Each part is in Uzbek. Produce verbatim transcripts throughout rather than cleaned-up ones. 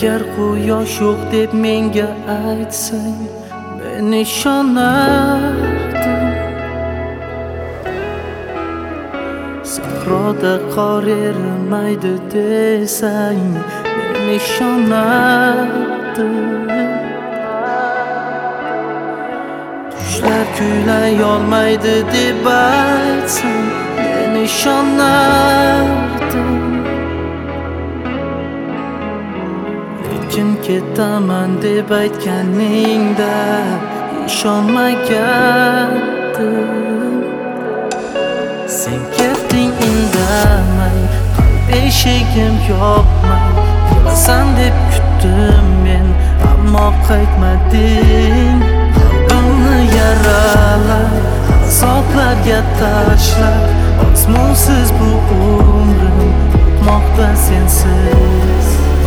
Agar quyosh yo'q deb menga aytsang, men ishonardim. Sahroda qor erimaydi desang, men ishonardim. Qushlar kuylay olmaydi deb aytsang, men ishonardim. Lekin ketaman deb aytganingda ishonmagandim. Sen ketding indamay, qalb eshigim yopmay, kelasan deb kutdim men, ammo qaytmading. Qalbimni yaralab, azoblarga tashlab, osmonsiz bu umrim o'tmoqda sensiz.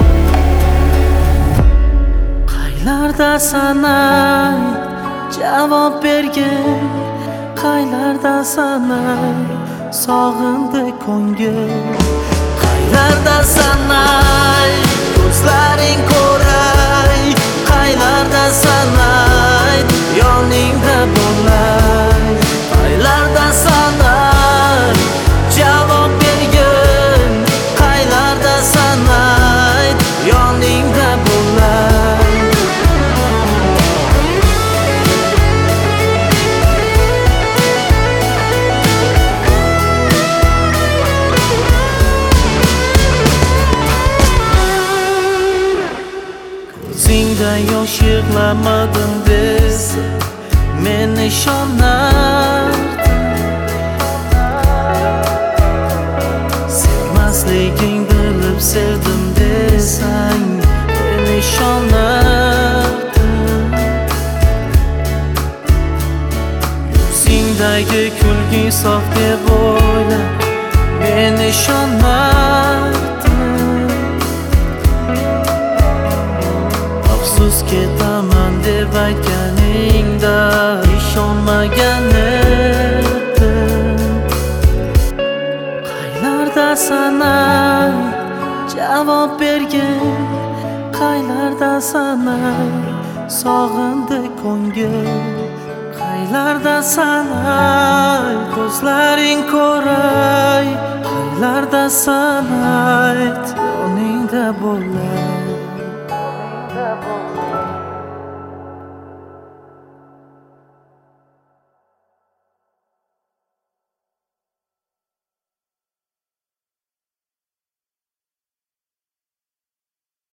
Qaylardasan ay, javob bergin. Qaylardasan ay, sog'indi ko'ngil. Qaylardasan ay, ko'zlaring ko'ray. Qaylardasan ay, yoningda bo'lay. Qaylardasan ay, javob bergin. Qaylardasan ay, yoningda bo'lay. Ko'zingda yosh yig'lamadim desa, men ishonardim. Sevmasliging bilib sevdim desang, men ishonardim. Yuzingdagi kulgi sof deb o'ylab, men ishonardim. Afsus ketaman deb aytganingda ishonmagan edim. Qaylardasan ay, javob bergin. Qaylardasan ay, sog'indi ko'ngil. Qaylardasan ay, ko'zlaring ko'ray. Qaylardasan ay, yoningda bo'lay.